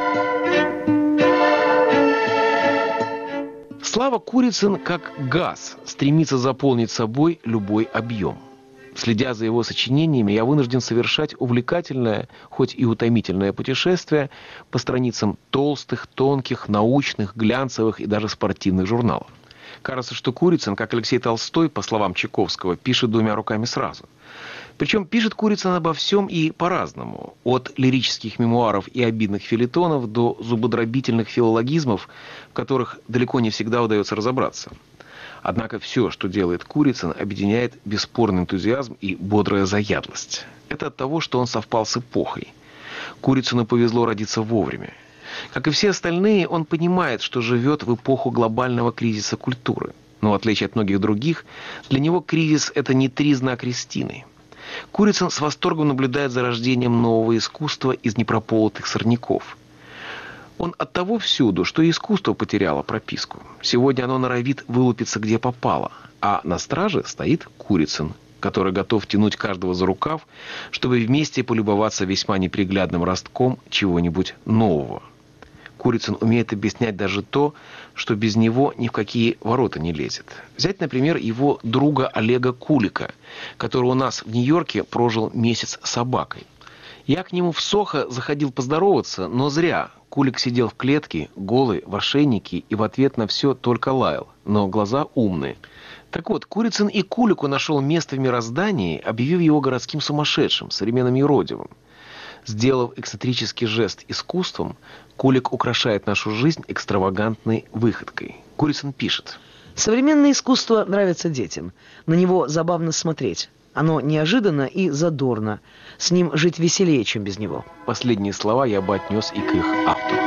Слава Курицын, как газ, стремится заполнить собой любой объем. Следя за его сочинениями, я вынужден совершать увлекательное, хоть и утомительное путешествие по страницам толстых, тонких, научных, глянцевых и даже спортивных журналов. Кажется, что Курицын, как Алексей Толстой, по словам Чайковского, пишет двумя руками сразу. Причем пишет Курицын обо всем и по-разному. От лирических мемуаров и обидных фельетонов до зубодробительных филологизмов, в которых далеко не всегда удается разобраться. Однако все, что делает Курицын, объединяет бесспорный энтузиазм и бодрая заядлость. Это от того, что он совпал с эпохой. Курицыну повезло родиться вовремя. Как и все остальные, он понимает, что живет в эпоху глобального кризиса культуры. Но в отличие от многих других, для него кризис – это не тризна Кристины. Курицын с восторгом наблюдает за рождением нового искусства из непрополотых сорняков. Он оттого всюду, что и искусство потеряло прописку. Сегодня оно норовит вылупиться где попало. А на страже стоит Курицын, который готов тянуть каждого за рукав, чтобы вместе полюбоваться весьма неприглядным ростком чего-нибудь нового. Курицын умеет объяснять даже то, что без него ни в какие ворота не лезет. Взять, например, его друга Олега Кулика, который у нас в Нью-Йорке прожил месяц с собакой. Я к нему в Сохо заходил поздороваться, но зря. Кулик сидел в клетке, голый, в ошейнике, и в ответ на все только лаял, но глаза умные. Так вот, Курицын и Кулику нашел место в мироздании, объявив его городским сумасшедшим, современным юродивым. Сделав эксцентрический жест искусством, Кулик украшает нашу жизнь экстравагантной выходкой. Курицын пишет. Современное искусство нравится детям. На него забавно смотреть. Оно неожиданно и задорно. С ним жить веселее, чем без него. Последние слова я бы отнес и к их автору.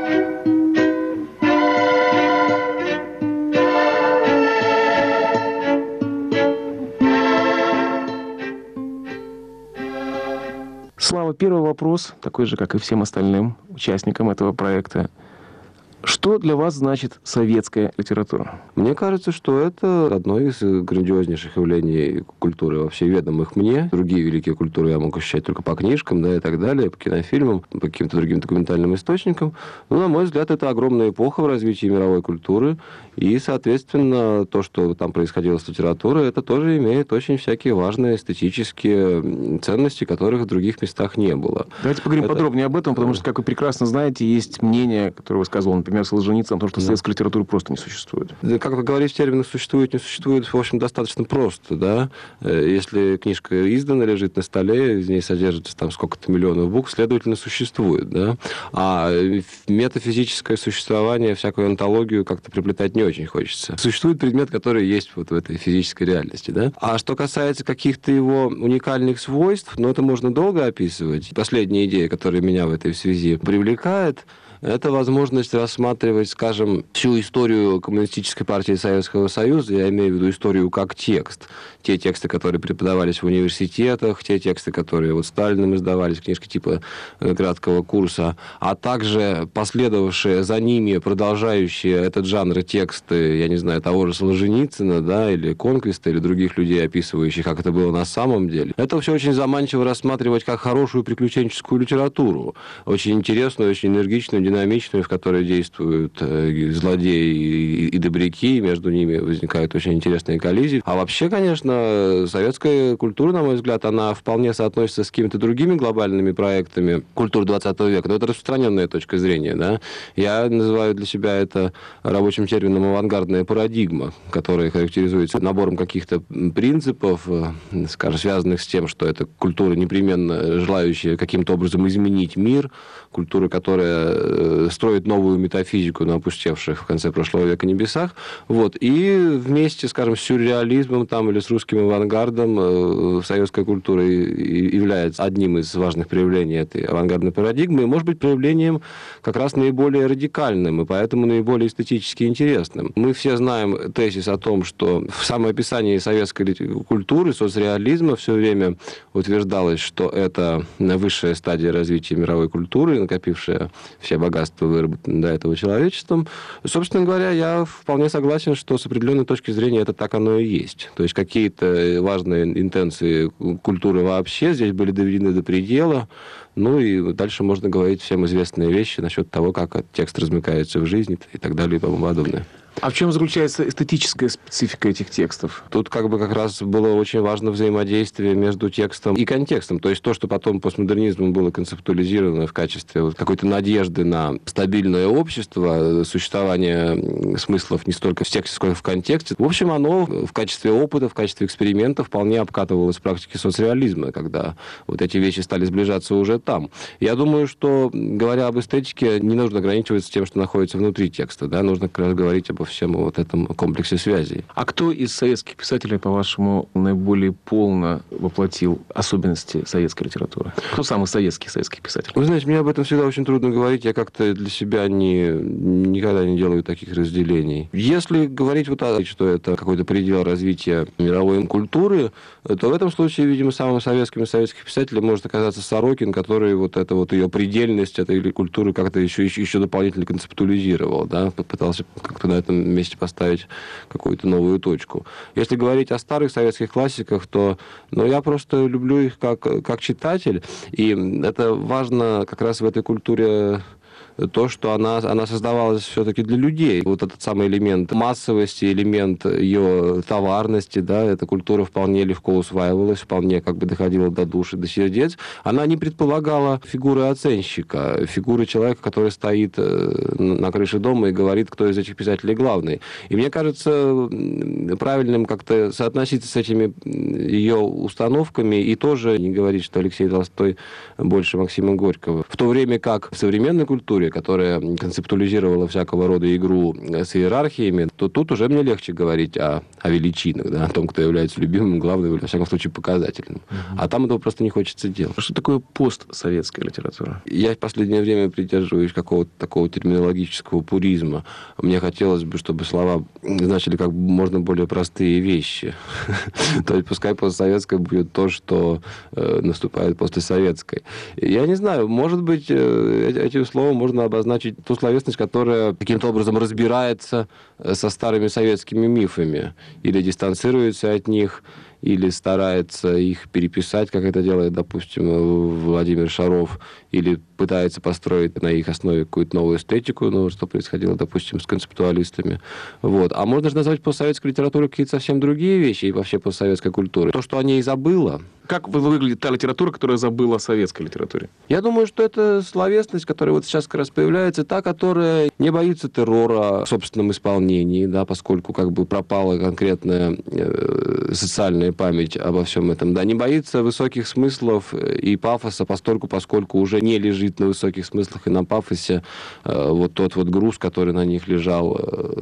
Слава, первый вопрос, такой же, как и всем остальным участникам этого проекта. Что для вас значит советская литература? Мне кажется, что это одно из грандиознейших явлений культуры, вообще ведомых мне. Другие великие культуры я мог ощущать только по книжкам, да, и так далее, по кинофильмам, по каким-то другим документальным источникам. Но, на мой взгляд, это огромная эпоха в развитии мировой культуры. И, соответственно, то, что там происходило с литературой, это тоже имеет очень всякие важные эстетические ценности, которых в других местах не было. Давайте поговорим подробнее об этом, потому что, как вы прекрасно знаете, есть мнение, которое высказывал, например, Солженицын, о том, что советской литературы просто не существует. Как вы говорите, термины «существует», «не существует», в общем, достаточно просто, да. Если книжка издана, лежит на столе, из ней содержится там сколько-то миллионов букв, следовательно, существует, да. А метафизическое существование, всякую онтологию как-то приплетать не очень хочется. Существует предмет, который есть вот в этой физической реальности, да. А что касается каких-то его уникальных свойств, ну, это можно долго описывать. Последняя идея, которая меня в этой связи привлекает, это возможность рассматривать, скажем, всю историю Коммунистической партии Советского Союза, я имею в виду историю как текст. Те тексты, которые преподавались в университетах, те тексты, которые вот Сталиным издавались, книжки типа краткого курса, а также последовавшие за ними, продолжающие этот жанр тексты, я не знаю, того же Солженицына, да, или Конквиста, или других людей, описывающих, как это было на самом деле. Это все очень заманчиво рассматривать как хорошую приключенческую литературу. Очень интересную, очень энергичную, динамичную, в которой действуют злодеи и добряки, и между ними возникают очень интересные коллизии. А вообще, конечно, советская культура, на мой взгляд, она вполне соотносится с какими-то другими глобальными проектами культуры 20 века. Но это распространенная точка зрения, да. Я называю для себя это рабочим термином авангардная парадигма, которая характеризуется набором каких-то принципов, скажем, связанных с тем, что это культура, непременно желающая каким-то образом изменить мир, культура, которая строит новую метафизику на опустевших в конце прошлого века небесах. Вот. И вместе, скажем, с сюрреализмом там, или с русским авангардом советская культура является одним из важных проявлений этой авангардной парадигмы, и, может быть, проявлением как раз наиболее радикальным, и поэтому наиболее эстетически интересным. Мы все знаем тезис о том, что в самоописании советской культуры, соцреализма все время утверждалось, что это высшая стадия развития мировой культуры, накопившая все богатства, выработанные до этого человечеством. Собственно говоря, я вполне согласен, что с определенной точки зрения это так оно и есть. То есть какие-то важные интенции культуры вообще здесь были доведены до предела. Ну и дальше можно говорить всем известные вещи насчет того, как текст размыкается в жизни и так далее и тому подобное. А в чем заключается эстетическая специфика этих текстов? Тут как раз было очень важно взаимодействие между текстом и контекстом. То есть то, что потом постмодернизмом было концептуализировано в качестве какой-то надежды на стабильное общество, существование смыслов не столько в тексте, сколько в контексте. В общем, оно в качестве опыта, в качестве эксперимента вполне обкатывалось в практике соцреализма, когда вот эти вещи стали сближаться уже там. Я думаю, что, говоря об эстетике, не нужно ограничиваться тем, что находится внутри текста. Да? Нужно как раз говорить обо всем вот этом комплексе связей. А кто из советских писателей, по-вашему, наиболее полно воплотил особенности советской литературы? Кто самый советский писатель? Вы знаете, мне об этом всегда очень трудно говорить. Я как-то для себя никогда не делаю таких разделений. Если говорить что это какой-то предел развития мировой культуры, то в этом случае, видимо, самым советским из советских писателей может оказаться Сорокин, который ее предельность этой культуры как-то еще дополнительно концептуализировал, да, пытался как-то на этом месте поставить какую-то новую точку. Если говорить о старых советских классиках, то я просто люблю их как читатель, и это важно как раз в этой культуре то, что она создавалась все-таки для людей. Вот этот самый элемент массовости, элемент ее товарности, да, эта культура вполне легко усваивалась, вполне доходила до души, до сердец. Она не предполагала фигуры оценщика, фигуры человека, который стоит на крыше дома и говорит, кто из этих писателей главный. И мне кажется правильным как-то соотноситься с этими ее установками и тоже не говорить, что Алексей Толстой больше Максима Горького. В то время как в современной культуре, которая концептуализировала всякого рода игру с иерархиями, то тут уже мне легче говорить о величинах, да, о том, кто является любимым, главным, или, во всяком случае, показательным. А там этого просто не хочется делать. Что такое постсоветская литература? Я в последнее время придерживаюсь какого-то такого терминологического пуризма. Мне хотелось бы, чтобы слова значили как можно более простые вещи. То есть пускай постсоветское будет то, что наступает после советской. Я не знаю, может быть, этим словом можно обозначить ту словесность, которая каким-то образом разбирается со старыми советскими мифами или дистанцируется от них, или старается их переписать, как это делает, допустим, Владимир Шаров, или пытается построить на их основе какую-то новую эстетику, что происходило, допустим, с концептуалистами. Вот. А можно же назвать постсоветской литературой какие-то совсем другие вещи и вообще постсоветской культуры. То, что о ней забыла. Как выглядит та литература, которая забыла о советской литературе? Я думаю, что это словесность, которая вот сейчас как раз появляется, та, которая не боится террора в собственном исполнении, да, поскольку пропала конкретная социальная память обо всем этом, да, не боится высоких смыслов и пафоса, поскольку уже не лежит на высоких смыслах и на пафосе вот тот вот груз, который на них лежал,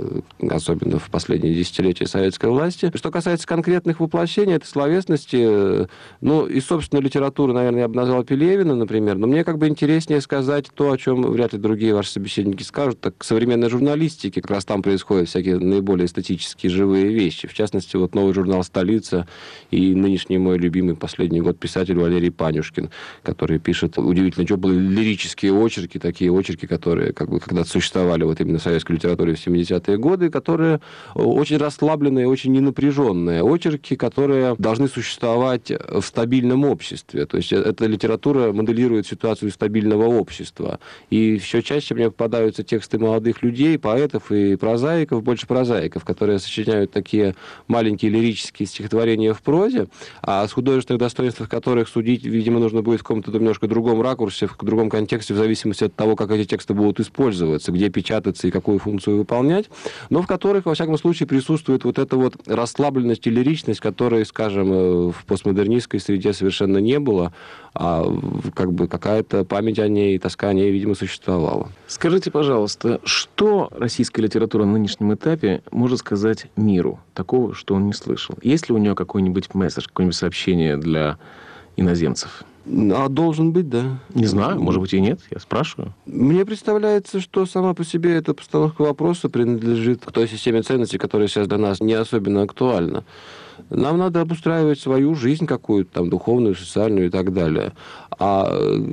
особенно в последние десятилетия советской власти. Что касается конкретных воплощений этой словесности, и, собственно, литературу, наверное, я бы назвал Пелевина, например, но мне интереснее сказать то, о чем вряд ли другие ваши собеседники скажут. Так, современной журналистике как раз там происходят всякие наиболее эстетические живые вещи. В частности, вот новый журнал «Столица» и нынешний мой любимый последний год писатель Валерий Панюшкин, который пишет удивительно теплые лирические очерки, такие очерки, которые когда-то существовали вот именно в советской литературе в 70-е годы, которые очень расслабленные, очень ненапряженные очерки, которые должны существовать в стабильном обществе. То есть эта литература моделирует ситуацию стабильного общества. И все чаще мне попадаются тексты молодых людей, поэтов и прозаиков, больше прозаиков, которые сочиняют такие маленькие лирические стихотворения в прозе, а с художественных достоинствах которых судить, видимо, нужно будет в каком-то немножко другом ракурсе, в другом контексте, в зависимости от того, как эти тексты будут использоваться, где печататься и какую функцию выполнять, но в которых, во всяком случае, присутствует вот эта вот расслабленность и лиричность, которой, скажем, в постмодернистской среде совершенно не было, а какая-то память о ней, тоска о ней, видимо, существовала. Скажите, пожалуйста, что российская литература на нынешнем этапе может сказать миру, такого, что он не слышал? Есть ли у нее какой-нибудь месседж, какое-нибудь сообщение для иноземцев? Должен быть, да. Не знаю, может быть и нет, я спрашиваю. Мне представляется, что сама по себе эта постановка вопроса принадлежит к той системе ценностей, которая сейчас для нас не особенно актуальна. Нам надо обустраивать свою жизнь какую-то, там, духовную, социальную и так далее. А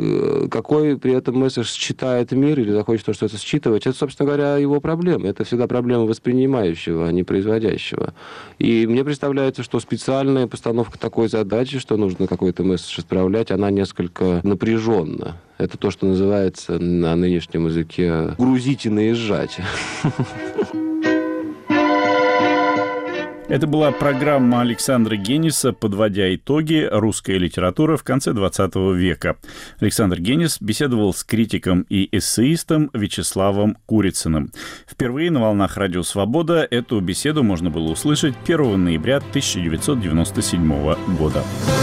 какой при этом месседж считает мир или захочет что-то считывать, это, собственно говоря, его проблема. Это всегда проблема воспринимающего, а не производящего. И мне представляется, что специальная постановка такой задачи, что нужно какой-то месседж исправлять, она несколько напряженна. Это то, что называется на нынешнем языке грузить и наезжать. Это была программа Александра Гениса «Подводя итоги. Русская литература в конце XX века». Александр Генис беседовал с критиком и эссеистом Вячеславом Курицыным. Впервые на волнах Радио Свобода эту беседу можно было услышать 1 ноября 1997 года.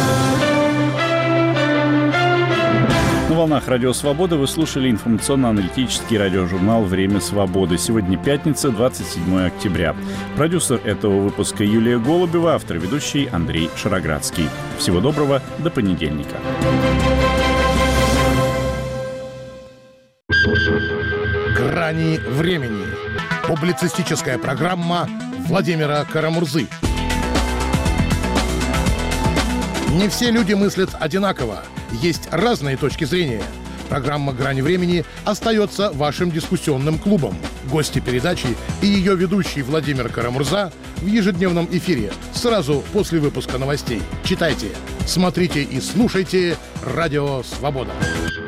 На волнах Радио Свобода вы слушали информационно-аналитический радиожурнал «Время свободы». Сегодня пятница, 27 октября. Продюсер этого выпуска Юлия Голубева, автор и ведущий Андрей Шароградский. Всего доброго, до понедельника. «Грани времени». Публицистическая программа Владимира Карамурзы. Не все люди мыслят одинаково. Есть разные точки зрения. Программа «Грани времени» остается вашим дискуссионным клубом. Гости передачи и ее ведущий Владимир Карамурза в ежедневном эфире сразу после выпуска новостей. Читайте, смотрите и слушайте «Радио Свобода».